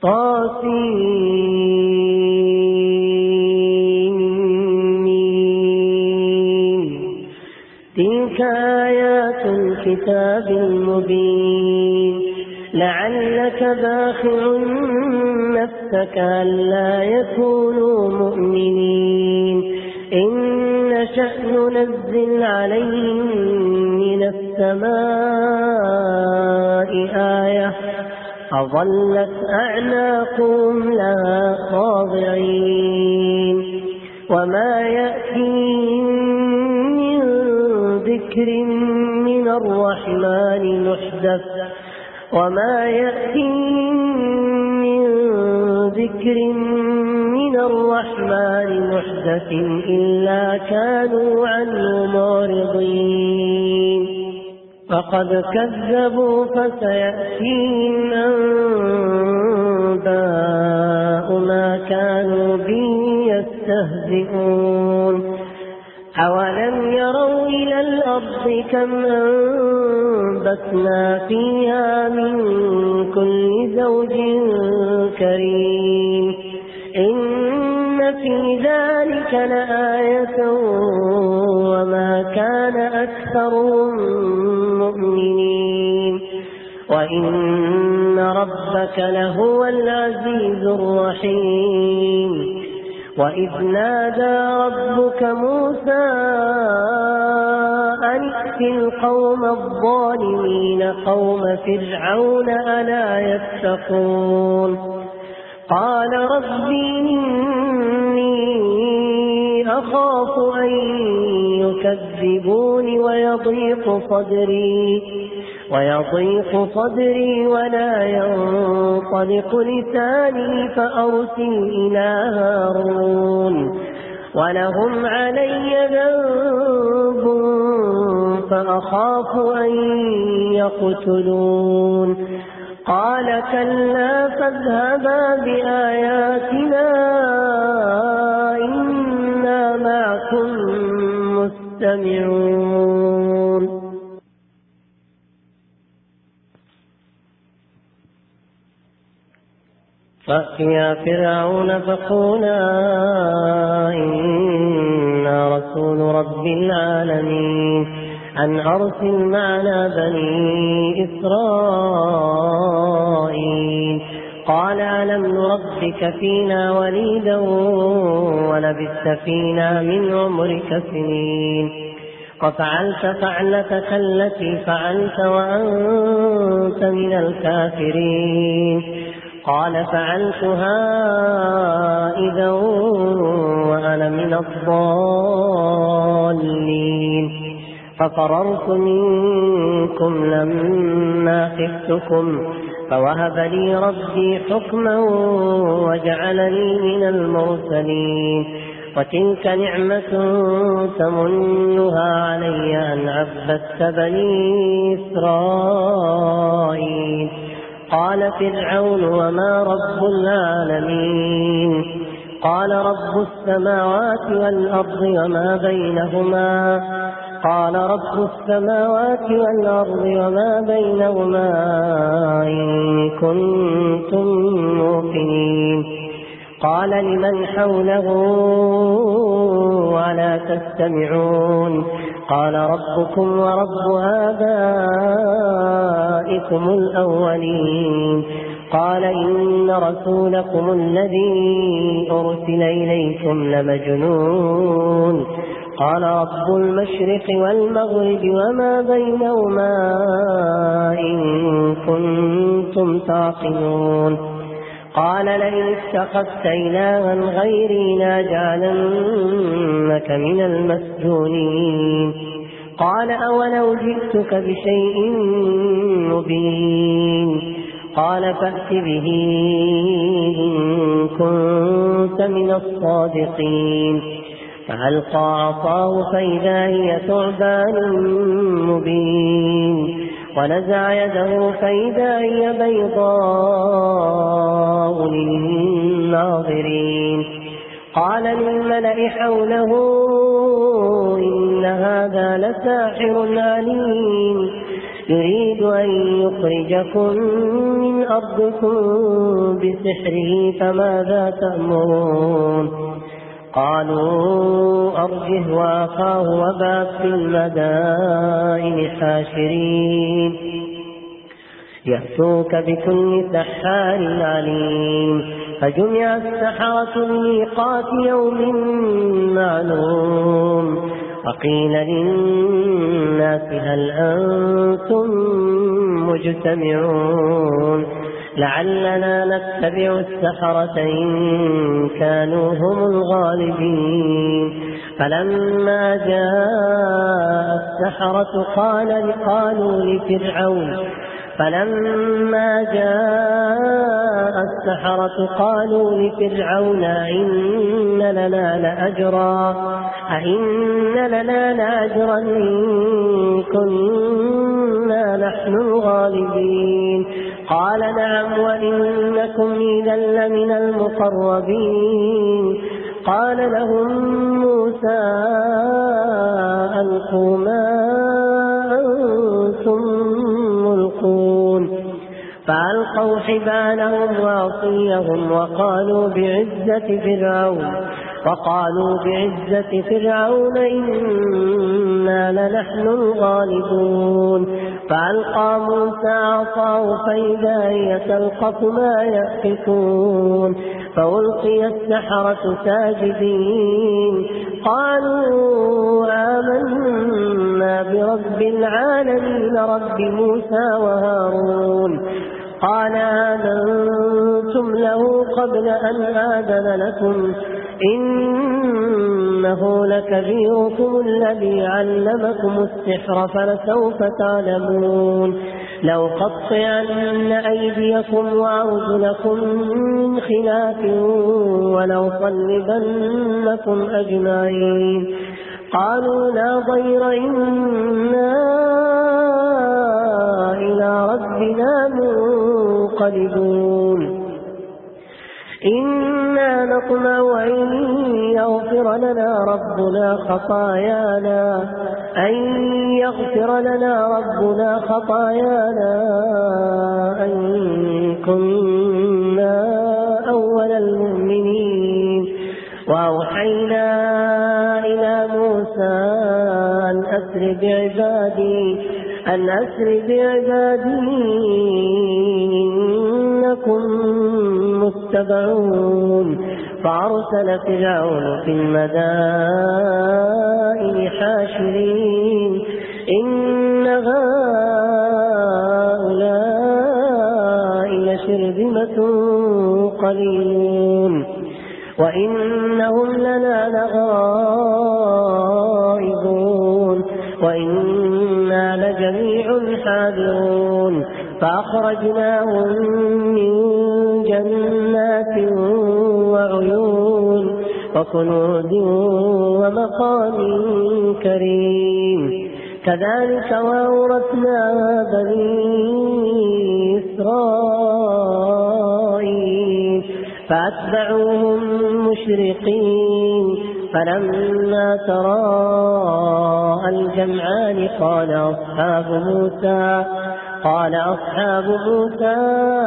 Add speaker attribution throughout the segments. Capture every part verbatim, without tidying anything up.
Speaker 1: طاسين تلك آيات الكتاب المبين لعلك باخع نفسك ألا يكونوا مؤمنين إن نشأ ننزل عليهم من السماء آية فظلت أعناقهم لها خاضعين وما يأتيهم من ذكر من الرحمن محدث وما يأتيهم من ذكر من الرحمن محدث إلا كانوا عنه معرضين فقد كذبوا فسيأتيهم أنباء ما كانوا به يستهزئون أولم يروا إلى الأرض كم أنبتنا فيها من كل زوج كريم إن في ذلك لآية وما كان أكثرهم مؤمنين وإن ربك لهو العزيز الرحيم وإذ نادى ربك موسى أن ائت القوم الظالمين قوم فرعون ألا يتقون قال رب إني أخاف أن يكذبون ويضيق صدري ويضيق صدري ولا ينطلق لساني فأرسل إلى هارون ولهم علي ذنب فأخاف أن يقتلون قال كلا فاذهبا بآياتنا إنا معكم مستمعون فأتيا فرعون فقولا إنا رسول رب العالمين أن أرسل معنا بني إسرائيل قال ألم نربك فينا وليدا ولبثت فينا من عمرك سنين وفعلت فعلتك التي فعلت وأنت من الكافرين قال فعلتها إذا وأنا من الضالين ففررت منكم لما خفتكم فوهب لي ربي حكما وجعلني من المرسلين وتلك نعمة تمنها علي أن عبدت بني إسرائيل قال فرعون وما رب العالمين قال رب السماوات والأرض وما بينهما قال رب السماوات والأرض وما بينهما إن كنتم موقنين قال لمن حوله ولا تستمعون قال ربكم ورب آبائكم الأولين قال إن رسولكم الذي أرسل إليكم لمجنون قال رب المشرق والمغرب وما بينهما إن كنتم تعقلون قال لئن اتخذت إلها غيري لأجعلنك من المسجونين قال أولو جئتك بشيء مبين قال فأت به إن كنت من الصادقين فألقى عصاه فإذا هي ثعبان مبين ونزع يده فإذا هي بيضاء للناظرين قال للملأ حوله إن هذا لساحر عليم يريد أن يخرجكم من أرضكم ربكم بسحره فماذا تأمرون قالوا أرجه وأخاه وابعث في المدائن حاشرين يأتوك بكل سحار عليم فجمع السحرة لميقات يوم معلوم وقيل للناس هل أنتم مجتمعون لعلنا نتبع السحرة إن كانوا هم الغالبين فلما جاء السحرة قال قالوا لفرعون فلما جاء السحرة قالوا لفرعون إن لنا لأجرا أئن لنا لأجرا إن كنا نحن الغالبين قال نعم وإنكم إذا لمن المقربين قال لهم موسى ألقوا ما أنتم ملقون فألقوا حبالهم وعصيهم وقالوا بعزة فرعون وقالوا بعزة فرعون إنا لنحن الغالبون فألقى موسى عصاه فإذا هي تلقف ما يأفكون فألقي السحرة ساجدين قالوا آمنا برب العالمين رب موسى وهارون قال آمنتم له قبل أن آذن لكم إنه لكبيركم الذي علمكم السحر فلسوف تعلمون لو قطعن أيديكم وأرجلكم من خلاف ولو صلبنكم أجمعين قالوا لا ضير إنا إلى ربنا منقلبون إنا نطمع أن يغفر لنا ربنا خطايانا أن يغفر لنا ربنا خطايانا أن كنا أول المؤمنين وأوحينا إلى موسى أن أسر بعبادي أن أسر بعبادي إنكم متبعون فأرسل فرعون في المدائن حاشرين إن هؤلاء لشرذمة قليلون وإنهم لنا لغائظون وإنا لجميع حاذرون فأخرجناهم من جنات وعيون وكنوز ومقام كريم كذلك وأورثنا بني إسرائيل فأتبعوهم مشرقين فلما تراءى الجمعان قال أصحاب موسى قال أصحاب موسى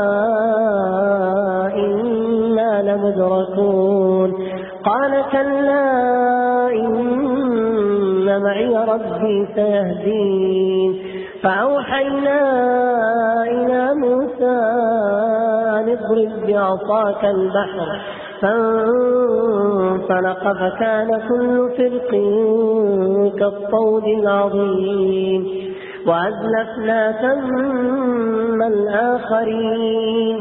Speaker 1: إنا لمدركون قال كلا إن معي ربي سيهدين فأوحينا إلى موسى أن اضرب بعصاك البحر فانفلق فكان كل فرق كالطود العظيم وأزلفنا ثم الآخرين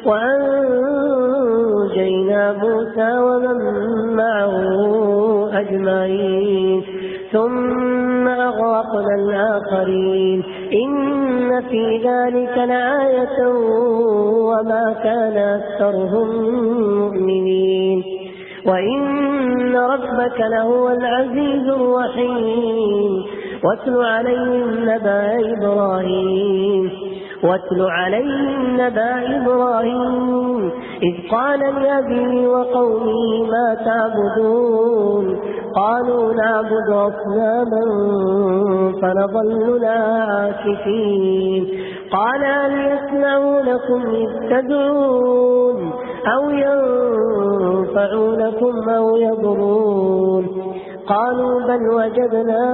Speaker 1: وأنجينا موسى ومن معه أجمعين ثم أغرقنا الآخرين إن في ذلك لآية وما كان أكثرهم مؤمنين وإن ربك لهو العزيز الرحيم واتل عليهم نبأ إبراهيم واتل عليهم نبأ إبراهيم إذ قال لأبيه وقومه ما تعبدون قالوا نعبد أصناما فنظل لها عاكفين قال هل يسمعونكم إذ تدعون أو ينفعونكم أو يضرون قالوا بل وجدنا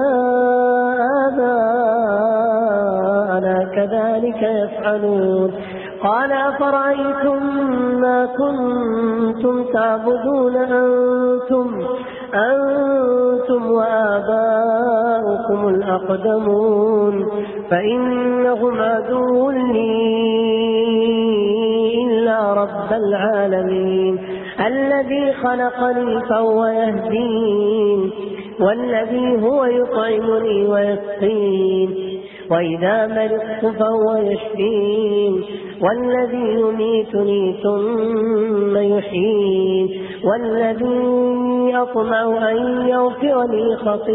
Speaker 1: آباءنا كذلك يفعلون قال أفرأيتم ما كنتم تعبدون أنتم أنتم وآباؤكم الأقدمون فإنهم عدو لي إلا رب العالمين الذي خلقني فهو يهدين والذي هو يطعمني ويسقين وإذا مرضت فهو يشفين والذي يميتني ثم يحيين والذي أطمع أن يغفر لي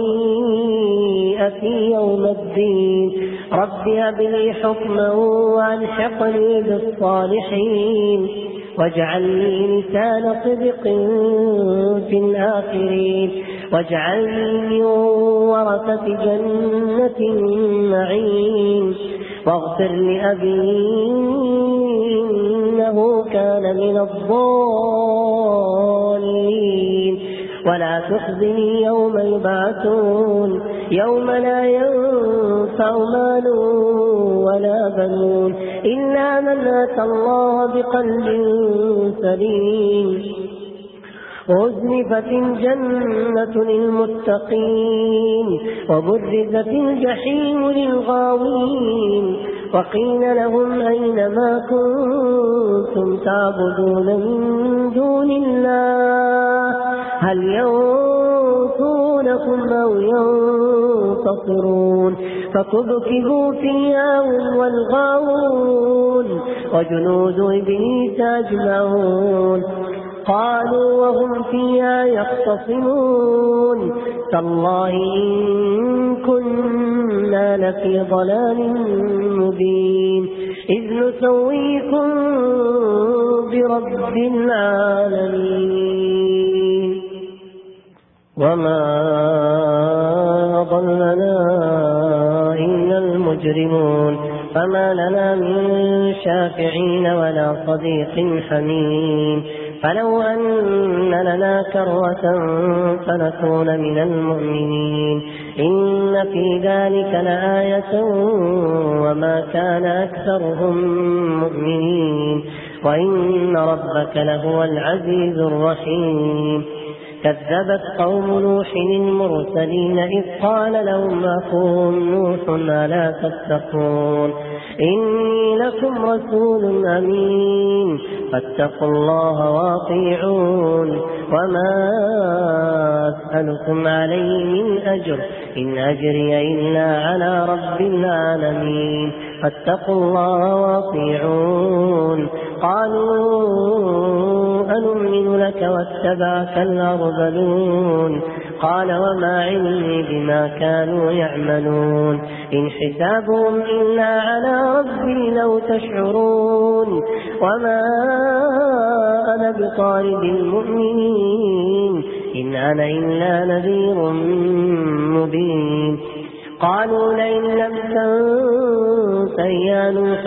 Speaker 1: خطيئتي يوم الدين رب هب لي حكما وألحقني بالصالحين واجعل لي لسان صدق في الآخرين واجعلني من ورثة جنة النعيم واغفر لأبي إنه كان من الضالين ولا تخزني يوم يبعثون يوم لا ينفع مال ولا بنون إلا من أتى الله بقلب سليم وأزلفت الجنة للمتقين وبرزت الجحيم للغاوين وقيل لهم أين ما كنتم تعبدون من دون الله هل ينصرونكم أو ينتصرون فكبكبوا فيها هم والغاوون وجنود إبليس أجمعون قالوا وهم فيها يختصمون تالله إن كنا لفي ضلال مبين إذ نسويكم برب العالمين وما أضلنا إلا المجرمون فما لنا من شافعين ولا صديق حميم فلو أن لنا كرة فنكون من المؤمنين إن في ذلك لآية وما كان أكثرهم مؤمنين وإن ربك لهو العزيز الرحيم كذبت قوم نوح المرسلين إذ قال لهم أخوهم نوح ألا تتقون إني لكم رسول أمين فاتقوا الله واطيعون وما أسألكم عليه من أجر إن أجري إلا على رب العالمين فاتقوا الله واطيعون قالوا أنؤمن لك واتبعك الأرذلون قال وما علمي بما كانوا يعملون إن حسابهم إلا على ربي لو تشعرون وما أنا بطارد المؤمنين إن أنا إلا نذير مبين قالوا لئن لم تنته يا نوح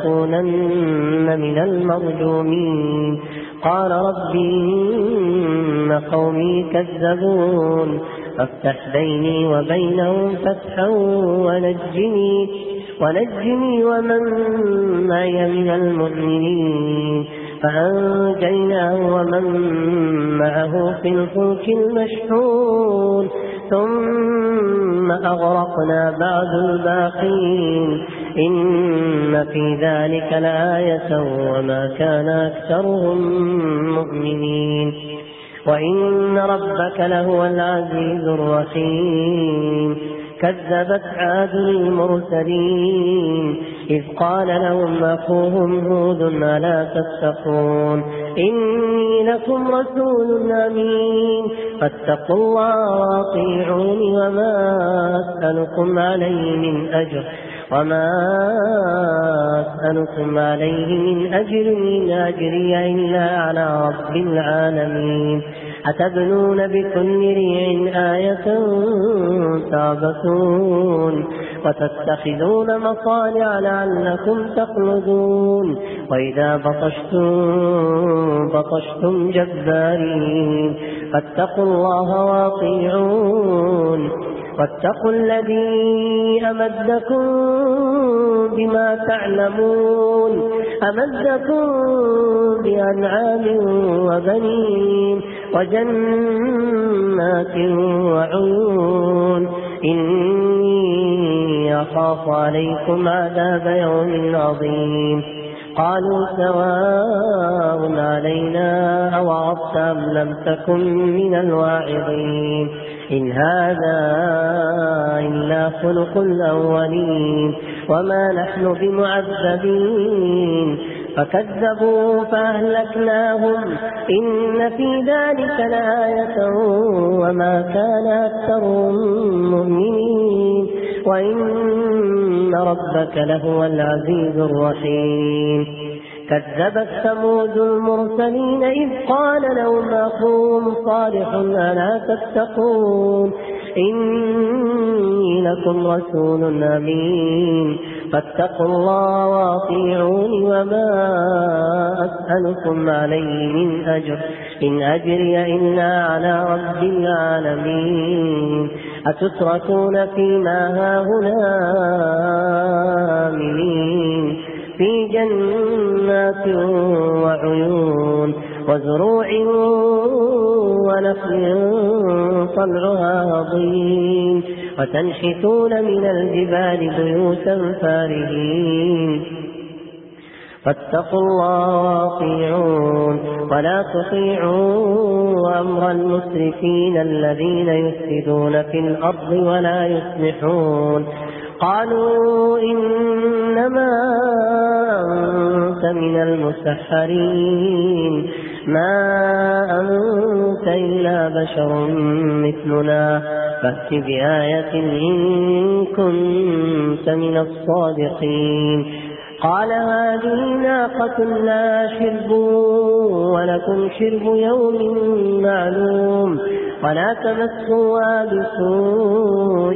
Speaker 1: لتكونن من المرجومين قال ربي إن قومي كذبون فافتح بيني وبينهم فتحا ونجني ونجني ومن معي من المؤمنين فأنجيناه ومن معه في الفلك المشحون ثم أغرقنا بعد الباقين إن في ذلك لآية وما كان أكثرهم مؤمنين وإن ربك لهو العزيز الرحيم كذبت عاد المرسلين إذ قال لهم أخوهم هود ألا تتقون إني لكم رسول أمين فاتقوا الله واطيعوني وما أسألكم عليه من أجر وما أسألكم عليه من أجر إن أجري إلا على رب العالمين أتبنون بكل ريع آية تعبثون وتتخذون مصانع لعلكم تخلدون وإذا بطشتم بطشتم جبارين فاتقوا الله وأطيعون واتقوا الذي أمدكم بما تعلمون أمدكم بأنعام وبنين وجنات وعيون إني أخاف عليكم عذاب يوم عظيم قالوا سواء علينا أوعظت أم لم تكن من الواعظين إن هذا إلا خلق الأولين وما نحن بمعذبين فكذبوا فأهلكناهم إن في ذلك لآية وما كان أكثرهم مؤمنين وإن ربك لهو العزيز الرحيم كذبت ثمود المرسلين إذ قال لهم أخوهم صالح ألا تتقون إني لكم رسول أمين فاتقوا الله وأطيعوني وما أسألكم عليه من أجر إن أجري إلا على رب العالمين أتتركون فيما هاهنا آمنين في جنات وعيون وزروع ونخل طلعها هضيم وتنحتون من الجبال بيوتا فارهين فاتقوا الله وأطيعون ولا تطيعوا أمر المسرفين الذين يفسدون في الأرض ولا يصلحون قالوا إنما أنت من المسحرين ما أنت إلا بشر مثلنا فأت بآية إن كنت من الصادقين قال هذه ناقة لا شرب ولكم شرب يوم معلوم ولا تمسوها بسوء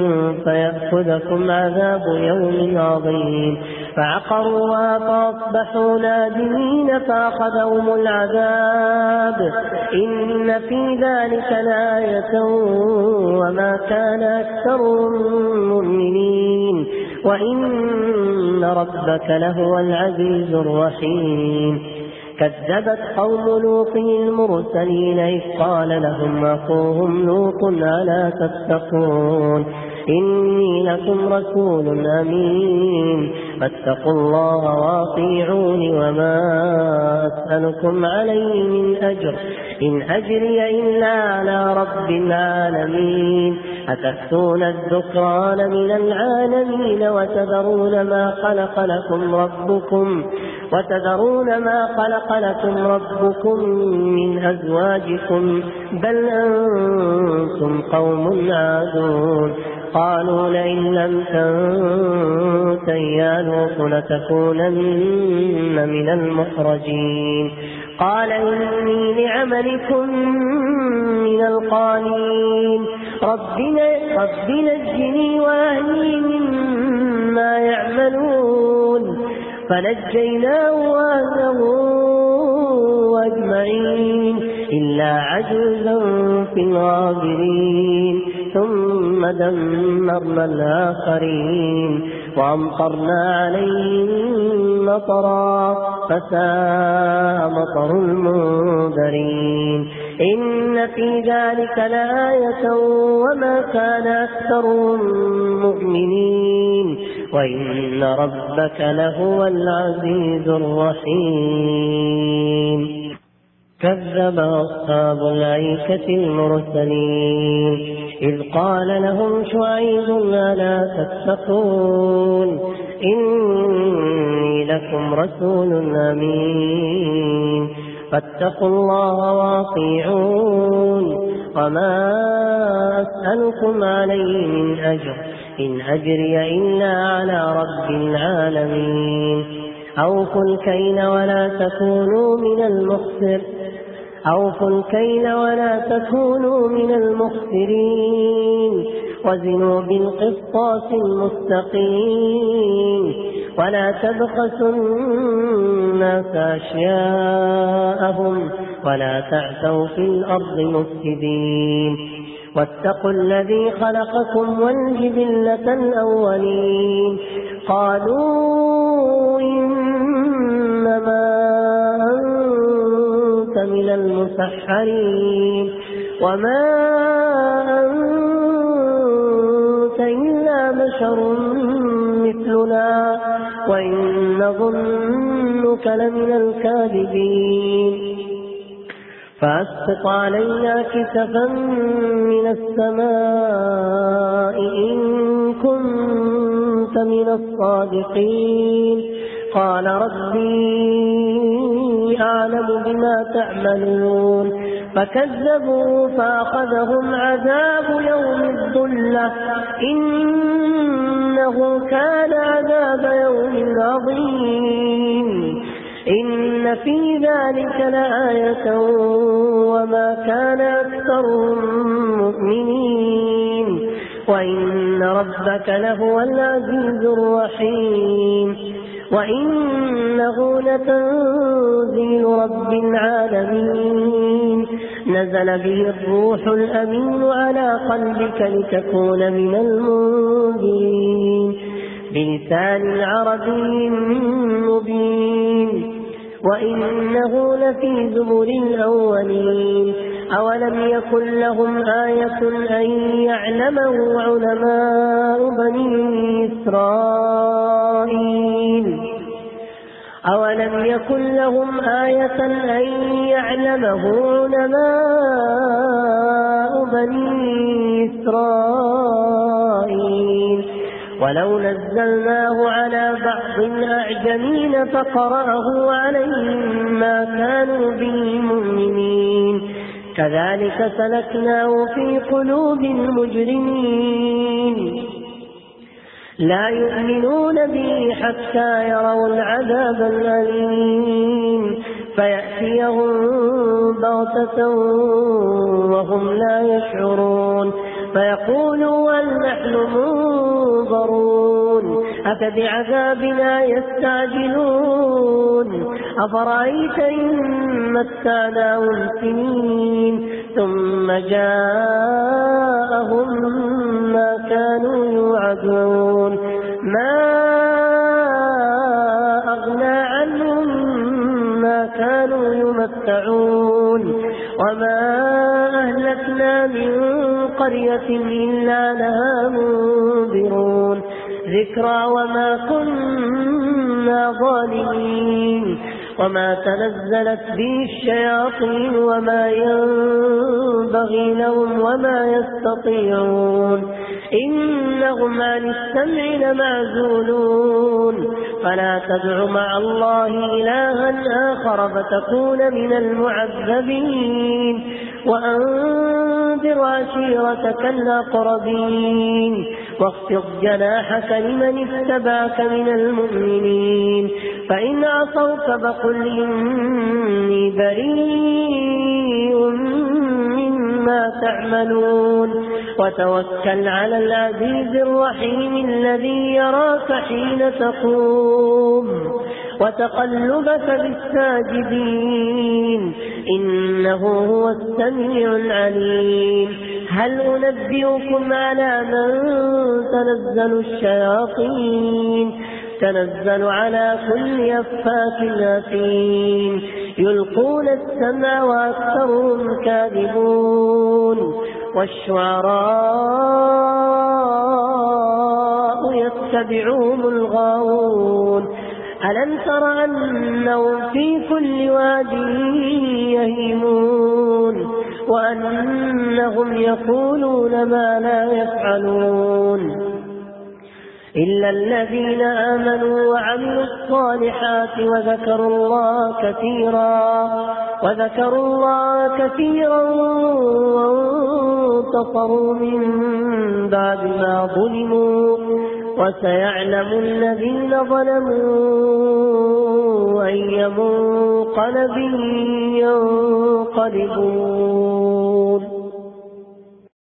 Speaker 1: فيأخذكم عذاب يوم عظيم فعقروها فأصبحوا نادمين فأخذهم العذاب إن في ذلك لآية وما كان أكثرهم مؤمنين وإن ربك لهو العزيز الرحيم كذبت قوم لوط المرسلين إذ قال لهم أخوهم لوط ألا تتقون إني لكم رسول أمين فاتقوا الله وأطيعوني وما أسألكم عليه من أجر إن أجري إلا على رب العالمين أتأتون الذكران من العالمين وتذرون ما خلق لكم ربكم وتذرون ما خلق لكم ربكم من أزواجكم بل أنتم قوم عادون قالوا لئن لم تنته يا لوط لتكونن من المخرجين قال إني لعملكم من القالين رب نجني وأهلي مما يعملون فنجيناه وأهله أجمعين إلا عجوزا في الغابرين ثم دمرنا الآخرين وأمطرنا عليهم مطرا فساء مطر المنذرين إن في ذلك لآية وما كان أكثرهم مؤمنين وإن ربك لهو العزيز الرحيم كذب أصحاب الأيكة المرسلين إذ قال لهم شعيب ألا تتقون إني لكم رسول أمين فاتقوا الله وأطيعون وما أسألكم عليه من أجر إن أجري إلا على رب العالمين أوفوا الكيل ولا تكونوا من المخسر أوفوا الكيل ولا تكونوا من المخسرين وزنوا بالقسطاس المستقيم ولا تبخسوا الناس أشياءهم ولا تعثوا في الأرض مفسدين واتقوا الذي خلقكم والجبلة الأولين قالوا إنما أنت من المسحرين وما أنت إلا بشر مثلنا وإن نظنك لمن الكاذبين فأسقط علينا كسفا من السماء إن كنت من الصادقين قال ربي أعلم بما تعملون فكذبوا فأخذهم عذاب يوم الظلة إنه كان عذاب يوم عظيم إن في ذلك لآية وما كان أكثرهم مؤمنين وإن ربك لهو العزيز الرحيم وإنه لتنزيل رب العالمين نزل به الروح الأمين على قلبك لتكون من المنذرين بلسان عربي مبين وإنه لفي زبر الأولين أولم يكن لهم آية أن يعلمه علماء بني إسرائيل أولم يكن لهم آية أن يعلمه علماء بني إسرائيل ولو نزلناه على بعض الأعجمين فقرأه عليهم ما كانوا به مؤمنين كذلك سلكناه في قلوب المجرمين لا يؤمنون به حتى يروا العذاب الأليم فيأتيهم بغتة وهم لا يشعرون فيقولوا هل نحن منظرون أفبعذابنا يستعجلون أفرأيت إن متعناهم سنين ثم جاءهم ما كانوا يوعدون ما أغنى عنهم ما كانوا يمتعون وما أهلكنا من قرية إلا لها منذرون ذكرى وما كنا ظالمين وما تنزلت به الشياطين وما ينبغي لهم وما يستطيعون إنهم عن السمع لمعزولون فلا تدع مع الله إلها آخر فتكون من المعذبين وأنذر عشيرتك الأقربين واخفض جناحك لمن اتبعك من المؤمنين فإن عصوك فقل إني بريء مما تعملون وتوكل على العزيز الرحيم الذي يراك حين تقوم وتقلبك بالساجدين إنه هو السميع العليم هل أنبئكم على من تنزل الشياطين تنزل على كل أفاك أثيم يلقون السمع وأكثرهم كاذبون والشعراء يتبعهم الغاوون ألم تر أنهم في كل واد يهيمون وأنهم يقولون ما لا يفعلون إلا الذين آمنوا وعملوا الصالحات وذكروا الله كثيرا وذكروا الله كثيرا وانتصروا من بعد ما ظلموا وسيعلم الذين ظلموا أي منقلب ينقلبون.